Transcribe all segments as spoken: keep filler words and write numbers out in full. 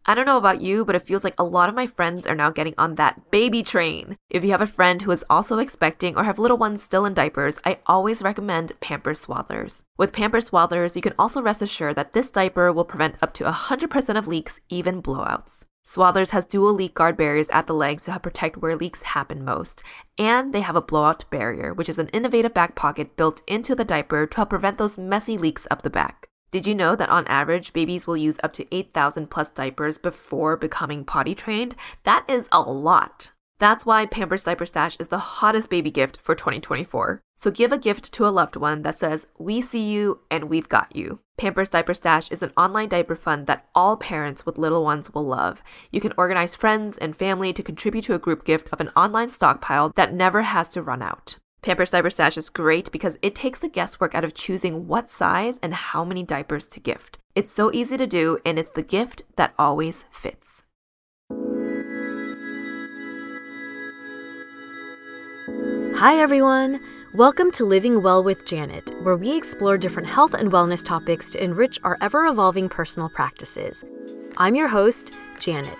I don't know about you, but it feels like a lot of my friends are now getting on that baby train. If you have a friend who is also expecting or have little ones still in diapers, I always recommend Pampers Swaddlers. With Pampers Swaddlers, you can also rest assured that this diaper will prevent up to one hundred percent of leaks, even blowouts. Swaddlers has dual leak guard barriers at the legs to help protect where leaks happen most. And they have a blowout barrier, which is an innovative back pocket built into the diaper to help prevent those messy leaks up the back. Did you know that on average, babies will use up to eight thousand plus diapers before becoming potty trained? That is a lot. That's why Pampers Diaper Stash is the hottest baby gift for twenty twenty-four. So give a gift to a loved one that says, "We see you and we've got you." Pampers Diaper Stash is an online diaper fund that all parents with little ones will love. You can organize friends and family to contribute to a group gift of an online stockpile that never has to run out. Pampers Diaper Stash is great because it takes the guesswork out of choosing what size and how many diapers to gift. It's so easy to do, and it's the gift that always fits. Hi everyone! Welcome to Living Well with Janet, where we explore different health and wellness topics to enrich our ever-evolving personal practices. I'm your host, Janet.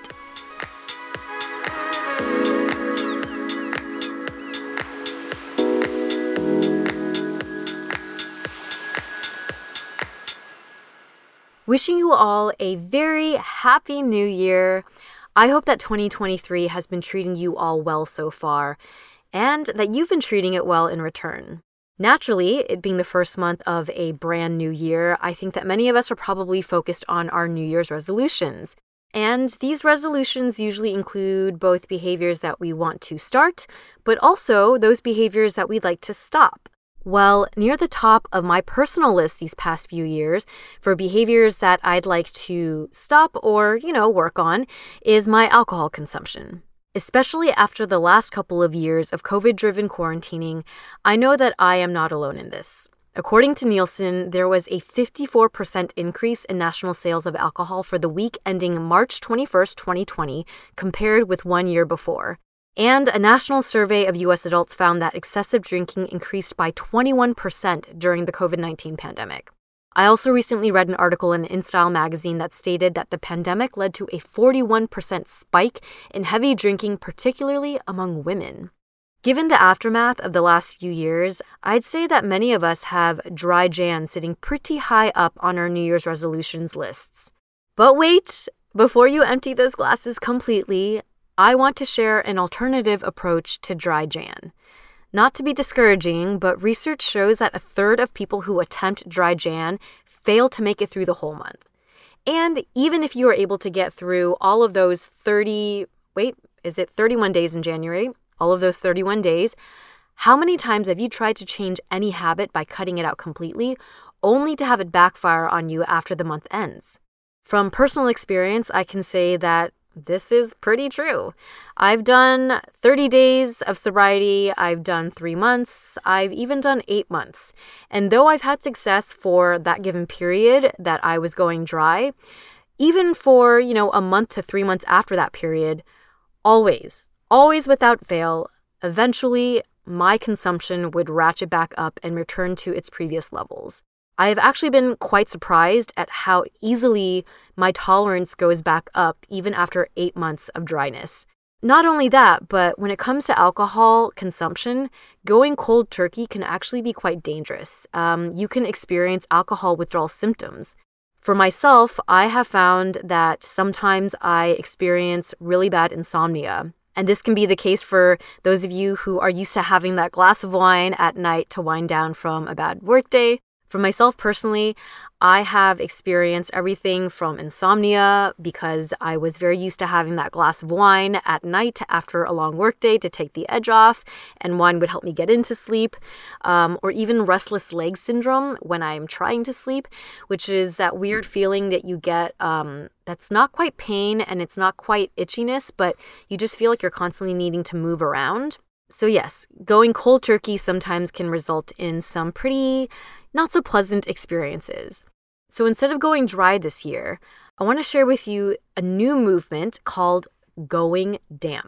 Wishing you all a very happy new year. I hope that twenty twenty-three has been treating you all well so far, and that you've been treating it well in return. Naturally, it being the first month of a brand new year, I think that many of us are probably focused on our New Year's resolutions. And these resolutions usually include both behaviors that we want to start, but also those behaviors that we'd like to stop. Well, near the top of my personal list these past few years for behaviors that I'd like to stop or, you know, work on is my alcohol consumption. Especially after the last couple of years of COVID-driven quarantining, I know that I am not alone in this. According to Nielsen, there was a fifty-four percent increase in national sales of alcohol for the week ending March twenty-first, twenty twenty, compared with one year before. And a national survey of U S adults found that excessive drinking increased by twenty-one percent during the COVID nineteen pandemic. I also recently read an article in InStyle magazine that stated that the pandemic led to a forty-one percent spike in heavy drinking, particularly among women. Given the aftermath of the last few years, I'd say that many of us have dry Jan sitting pretty high up on our New Year's resolutions lists. But wait, before you empty those glasses completely, I want to share an alternative approach to dry Jan. Not to be discouraging, but research shows that a third of people who attempt dry Jan fail to make it through the whole month. And even if you are able to get through all of those thirty, wait, is it thirty-one days in January? All of those thirty-one days, how many times have you tried to change any habit by cutting it out completely, only to have it backfire on you after the month ends? From personal experience, I can say that this is pretty true. I've done thirty days of sobriety, I've done three months, I've even done eight months. And though I've had success for that given period that I was going dry, even for, you know, a month to three months after that period, always, always without fail, eventually my consumption would ratchet back up and return to its previous levels. I have actually been quite surprised at how easily my tolerance goes back up even after eight months of dryness. Not only that, but when it comes to alcohol consumption, going cold turkey can actually be quite dangerous. Um, you can experience alcohol withdrawal symptoms. For myself, I have found that sometimes I experience really bad insomnia. And this can be the case for those of you who are used to having that glass of wine at night to wind down from a bad workday. For myself personally, I have experienced everything from insomnia because I was very used to having that glass of wine at night after a long workday to take the edge off, and wine would help me get into sleep, um, or even restless leg syndrome when I'm trying to sleep, which is that weird feeling that you get um, that's not quite pain and it's not quite itchiness, but you just feel like you're constantly needing to move around. So yes, going cold turkey sometimes can result in some pretty not so pleasant experiences. So instead of going dry this year, I want to share with you a new movement called going damp.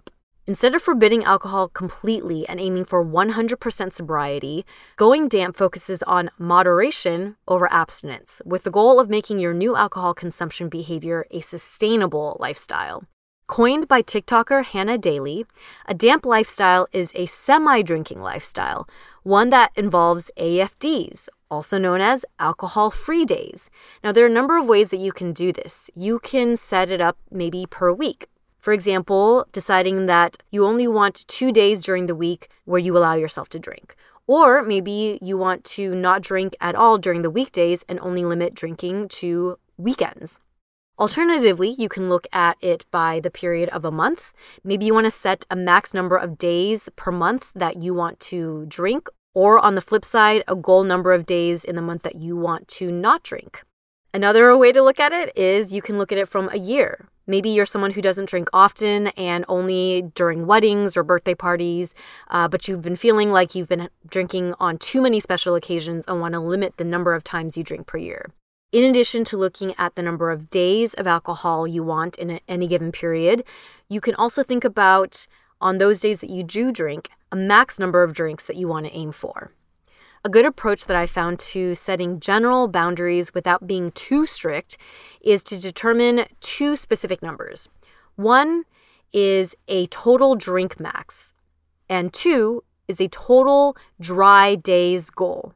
Instead of forbidding alcohol completely and aiming for one hundred percent sobriety, Going Damp focuses on moderation over abstinence, with the goal of making your new alcohol consumption behavior a sustainable lifestyle. Coined by TikToker Hannah Daly, a damp lifestyle is a semi-drinking lifestyle, one that involves A F Ds, also known as alcohol-free days. Now, there are a number of ways that you can do this. You can set it up maybe per week. For example, deciding that you only want two days during the week where you allow yourself to drink. Or maybe you want to not drink at all during the weekdays and only limit drinking to weekends. Alternatively, you can look at it by the period of a month. Maybe you want to set a max number of days per month that you want to drink, or on the flip side, a goal number of days in the month that you want to not drink. Another way to look at it is you can look at it from a year. Maybe you're someone who doesn't drink often and only during weddings or birthday parties, uh, but you've been feeling like you've been drinking on too many special occasions and want to limit the number of times you drink per year. In addition to looking at the number of days of alcohol you want in a, any given period, you can also think about, on those days that you do drink, a max number of drinks that you want to aim for. A good approach that I found to setting general boundaries without being too strict is to determine two specific numbers. One is a total drink max, and two is a total dry days goal.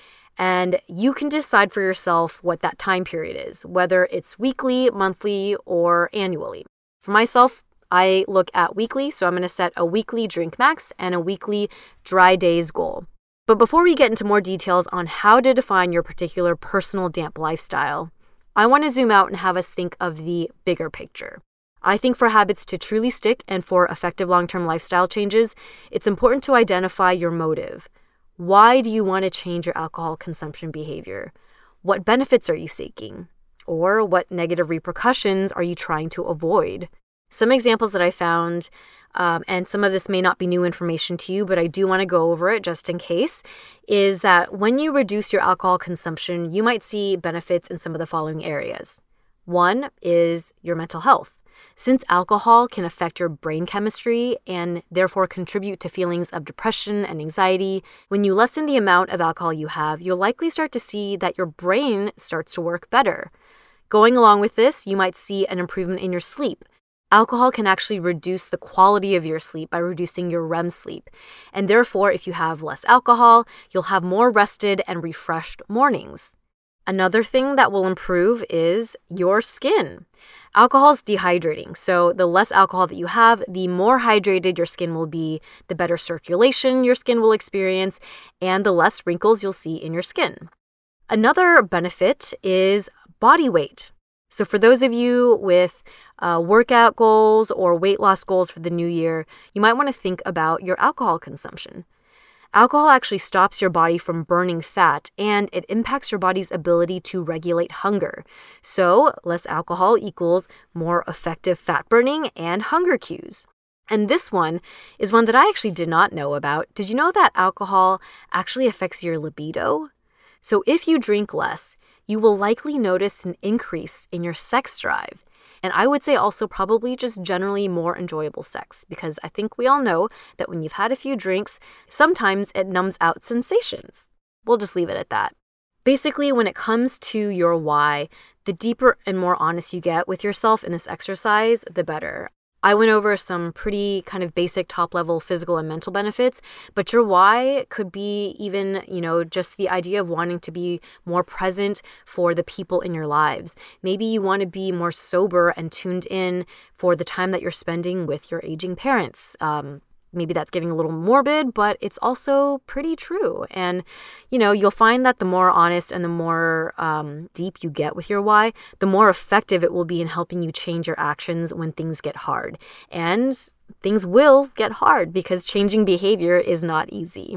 And you can decide for yourself what that time period is, whether it's weekly, monthly, or annually. For myself, I look at weekly, so I'm going to set a weekly drink max and a weekly dry days goal. But before we get into more details on how to define your particular personal damp lifestyle, I want to zoom out and have us think of the bigger picture. I think for habits to truly stick and for effective long-term lifestyle changes, it's important to identify your motive. Why do you want to change your alcohol consumption behavior? What benefits are you seeking? Or what negative repercussions are you trying to avoid? Some examples that I found, um, and some of this may not be new information to you, but I do want to go over it just in case, is that when you reduce your alcohol consumption, you might see benefits in some of the following areas. One is your mental health. Since alcohol can affect your brain chemistry and therefore contribute to feelings of depression and anxiety, when you lessen the amount of alcohol you have, you'll likely start to see that your brain starts to work better. Going along with this, you might see an improvement in your sleep. Alcohol can actually reduce the quality of your sleep by reducing your R E M sleep. And therefore, if you have less alcohol, you'll have more rested and refreshed mornings. Another thing that will improve is your skin. Alcohol is dehydrating, so the less alcohol that you have, the more hydrated your skin will be, the better circulation your skin will experience, and the less wrinkles you'll see in your skin. Another benefit is body weight. So for those of you with uh, workout goals or weight loss goals for the new year, you might want to think about your alcohol consumption. Alcohol actually stops your body from burning fat, and it impacts your body's ability to regulate hunger. So less alcohol equals more effective fat burning and hunger cues. And this one is one that I actually did not know about. Did you know that alcohol actually affects your libido? So if you drink less, you will likely notice an increase in your sex drive. And I would say also probably just generally more enjoyable sex, because I think we all know that when you've had a few drinks, sometimes it numbs out sensations. We'll just leave it at that. Basically, when it comes to your why, the deeper and more honest you get with yourself in this exercise, the better. I went over some pretty kind of basic top-level physical and mental benefits, but your why could be even, you know, just the idea of wanting to be more present for the people in your lives. Maybe you want to be more sober and tuned in for the time that you're spending with your aging parents. Um, maybe that's getting a little morbid, but it's also pretty true. And, you know, you'll find that the more honest and the more um, deep you get with your why, the more effective it will be in helping you change your actions when things get hard. And things will get hard because changing behavior is not easy.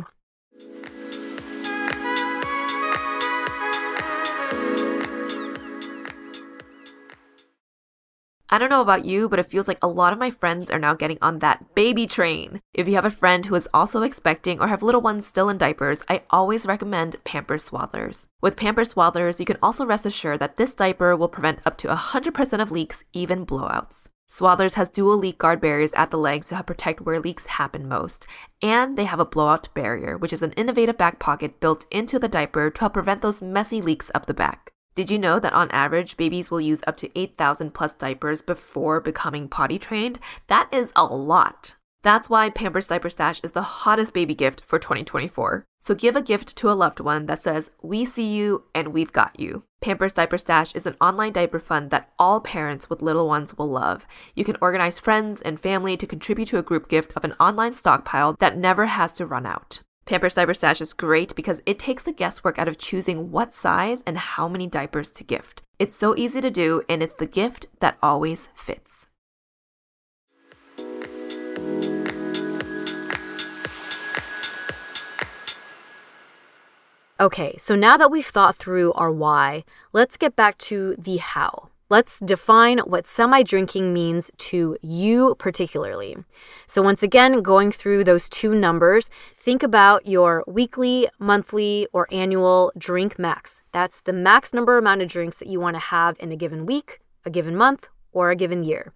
I don't know about you, but it feels like a lot of my friends are now getting on that baby train. If you have a friend who is also expecting or have little ones still in diapers, I always recommend Pampers Swaddlers. With Pampers Swaddlers, you can also rest assured that this diaper will prevent up to one hundred percent of leaks, even blowouts. Swaddlers has dual leak guard barriers at the legs to help protect where leaks happen most. And they have a blowout barrier, which is an innovative back pocket built into the diaper to help prevent those messy leaks up the back. Did you know that on average, babies will use up to eight thousand plus diapers before becoming potty trained? That is a lot. That's why Pampers Diaper Stash is the hottest baby gift for twenty twenty-four. So give a gift to a loved one that says, "We see you and we've got you." Pampers Diaper Stash is an online diaper fund that all parents with little ones will love. You can organize friends and family to contribute to a group gift of an online stockpile that never has to run out. Pampers Diaper Stash is great because it takes the guesswork out of choosing what size and how many diapers to gift. It's so easy to do, and it's the gift that always fits. Okay, so now that we've thought through our why, let's get back to the how. Let's define what semi-drinking means to you particularly. So once again, going through those two numbers, think about your weekly, monthly, or annual drink max. That's the max number amount of drinks that you want to have in a given week, a given month, or a given year.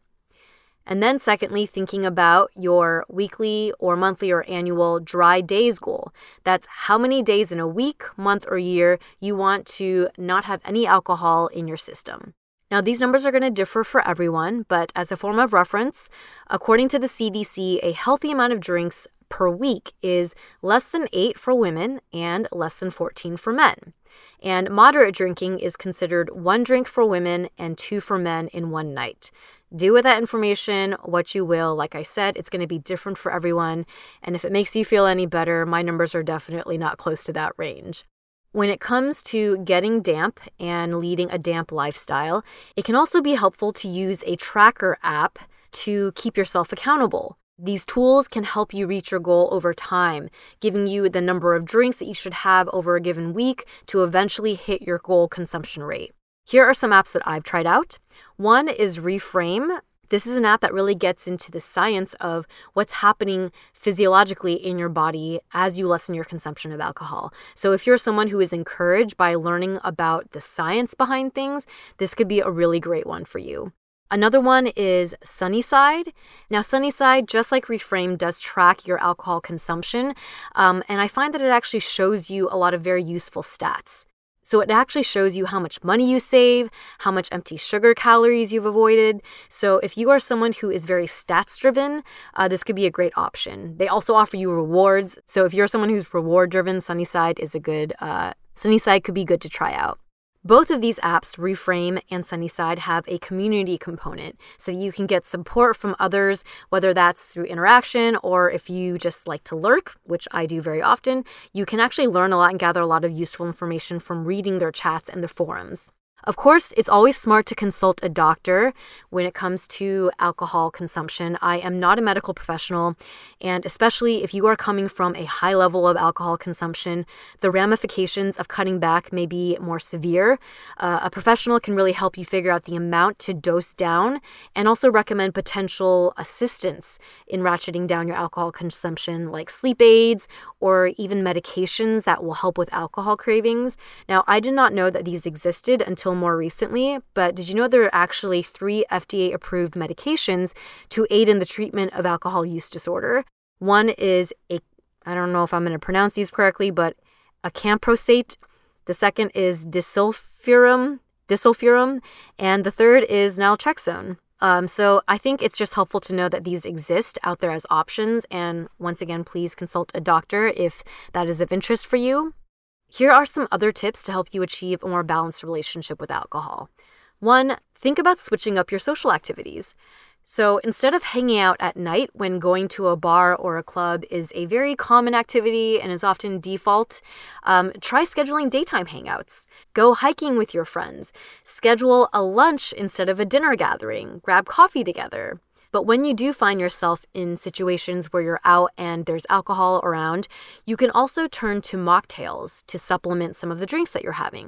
And then secondly, thinking about your weekly or monthly or annual dry days goal. That's how many days in a week, month, or year you want to not have any alcohol in your system. Now, these numbers are going to differ for everyone, but as a form of reference, according to the C D C, a healthy amount of drinks per week is less than eight for women and less than fourteen for men. And moderate drinking is considered one drink for women and two for men in one night. Do with that information what you will. Like I said, it's going to be different for everyone. And if it makes you feel any better, my numbers are definitely not close to that range. When it comes to getting damp and leading a damp lifestyle, it can also be helpful to use a tracker app to keep yourself accountable. These tools can help you reach your goal over time, giving you the number of drinks that you should have over a given week to eventually hit your goal consumption rate. Here are some apps that I've tried out. One is Reframe. This is an app that really gets into the science of what's happening physiologically in your body as you lessen your consumption of alcohol. So if you're someone who is encouraged by learning about the science behind things, this could be a really great one for you. Another one is Sunnyside. Now, Sunnyside, just like Reframe, does track your alcohol consumption, um, and I find that it actually shows you a lot of very useful stats. So it actually shows you how much money you save, how much empty sugar calories you've avoided. So if you are someone who is very stats driven, uh, this could be a great option. They also offer you rewards. So if you're someone who's reward driven, Sunnyside is a good, uh, Sunnyside could be good to try out. Both of these apps, Reframe and Sunnyside, have a community component, so you can get support from others, whether that's through interaction or if you just like to lurk, which I do very often. You can actually learn a lot and gather a lot of useful information from reading their chats and the forums. Of course, it's always smart to consult a doctor when it comes to alcohol consumption. I am not a medical professional, and especially if you are coming from a high level of alcohol consumption, the ramifications of cutting back may be more severe. Uh, a professional can really help you figure out the amount to dose down and also recommend potential assistance in ratcheting down your alcohol consumption, like sleep aids or even medications that will help with alcohol cravings. Now, I did not know that these existed until more recently, but did you know there are actually three F D A-approved medications to aid in the treatment of alcohol use disorder? One is, a, I don't know if I'm going to pronounce these correctly, but acamprosate. The second is disulfiram, disulfiram, and the third is naltrexone. Um, so I think it's just helpful to know that these exist out there as options, and once again, please consult a doctor if that is of interest for you. Here are some other tips to help you achieve a more balanced relationship with alcohol. One, think about switching up your social activities. So instead of hanging out at night when going to a bar or a club is a very common activity and is often default, um, try scheduling daytime hangouts. Go hiking with your friends. Schedule a lunch instead of a dinner gathering. Grab coffee together. But when you do find yourself in situations where you're out and there's alcohol around, you can also turn to mocktails to supplement some of the drinks that you're having.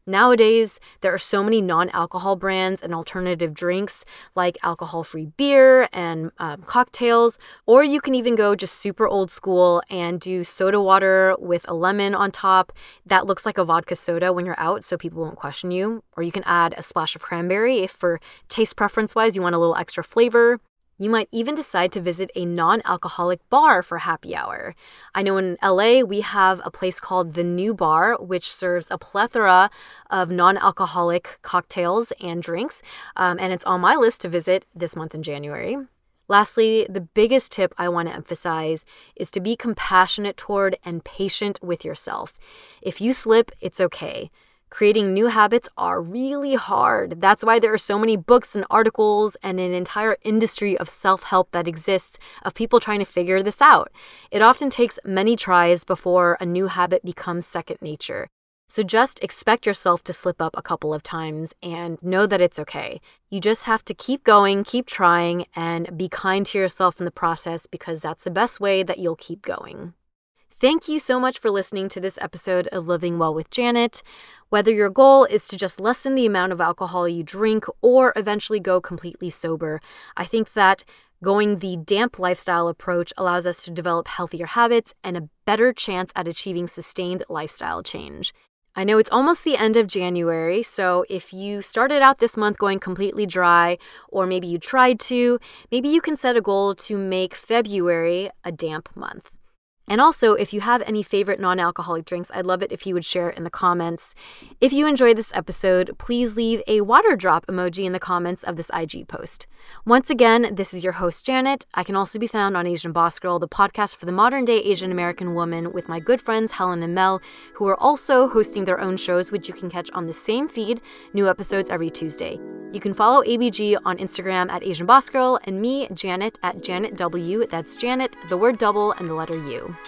Nowadays, there are so many non-alcohol brands and alternative drinks like alcohol-free beer and um, cocktails, or you can even go just super old school and do soda water with a lemon on top. That looks like a vodka soda when you're out, so people won't question you. Or you can add a splash of cranberry if for taste preference-wise you want a little extra flavor. You might even decide to visit a non-alcoholic bar for happy hour. I know in L A, we have a place called The New Bar, which serves a plethora of non-alcoholic cocktails and drinks, um, and it's on my list to visit this month in January. Lastly, the biggest tip I want to emphasize is to be compassionate toward and patient with yourself. If you slip, it's okay. Creating new habits are really hard. That's why there are so many books and articles and an entire industry of self-help that exists of people trying to figure this out. It often takes many tries before a new habit becomes second nature. So just expect yourself to slip up a couple of times and know that it's okay. You just have to keep going, keep trying, and be kind to yourself in the process because that's the best way that you'll keep going. Thank you so much for listening to this episode of Living Well with Janet. Whether your goal is to just lessen the amount of alcohol you drink or eventually go completely sober, I think that going the damp lifestyle approach allows us to develop healthier habits and a better chance at achieving sustained lifestyle change. I know it's almost the end of January, so if you started out this month going completely dry, or maybe you tried to, maybe you can set a goal to make February a damp month. And also, if you have any favorite non-alcoholic drinks, I'd love it if you would share it in the comments. If you enjoyed this episode, please leave a water drop emoji in the comments of this I G post. Once again, this is your host, Janet. I can also be found on Asian Boss Girl, the podcast for the modern-day Asian American woman, with my good friends Helen and Mel, who are also hosting their own shows, which you can catch on the same feed, new episodes every Tuesday. You can follow A B G on Instagram at Asian Boss Girl and me, Janet, at Janet W. That's Janet, the word double, and the letter U.